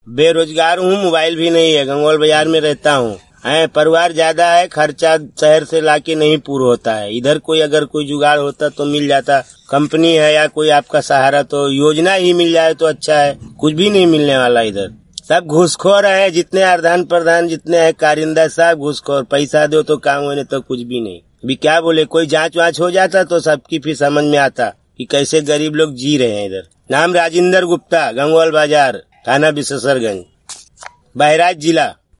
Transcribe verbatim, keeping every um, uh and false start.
बेरोजगार हूँ, मोबाइल भी नहीं है, गंगौल बाजार में रहता हूँ। है परिवार ज्यादा है, खर्चा शहर से लाके नहीं पूरा होता है। इधर कोई अगर कोई जुगाड़ होता तो मिल जाता, कंपनी है या कोई आपका सहारा, तो योजना ही मिल जाए तो अच्छा है। कुछ भी नहीं मिलने वाला इधर, सब घूसखोर है। जितने आदान प्रधान जितने है कारिंदा सब घूसखोर, पैसा दो तो काम होने तो कुछ भी नहीं। भी क्या बोले, कोई जांच वाँच हो जाता तो सबकी फिर समझ में आता कि कैसे गरीब लोग जी रहे हैं इधर। नाम राजेंद्र गुप्ता, गंगौल बाजार, थाना बिशेश्वरगंज, बहराइच जिला।